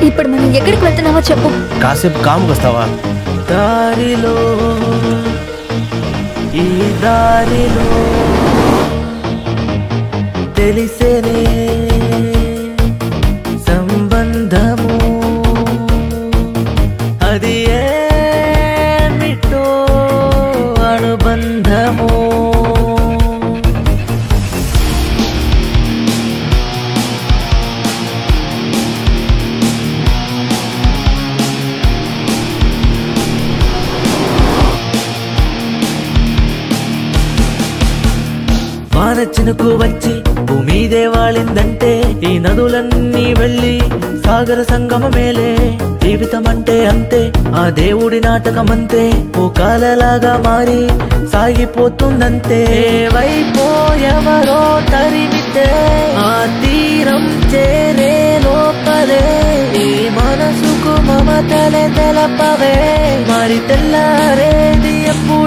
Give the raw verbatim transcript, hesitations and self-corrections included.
ఇప్పుడు మనం ఎక్కడికి వెళ్తున్నామో చెప్పు. కాసేపు కాముకు వస్తావా? దారిలో ఈ దారిలో తెలిసేనే సంబంధము అది ఏమిటో అనుబంధము. వాన చినుకు వచ్చి భూమిదే వాలిందంటే ఈ నదులన్నీ వెళ్ళి సాగర సంగమమేలే. జీవితం అంటే అంతే, ఆ దేవుడి నాటకమంతే, ఓ కాలలాగా మారి సాగిపోతుందంతే. వైపో ఎవరో తరిమితే ఆ తీరం చేరే లోపలే ఈ మనసుకు మమతలే తెలపవే. మరి తెల్లారేది ఎప్పుడు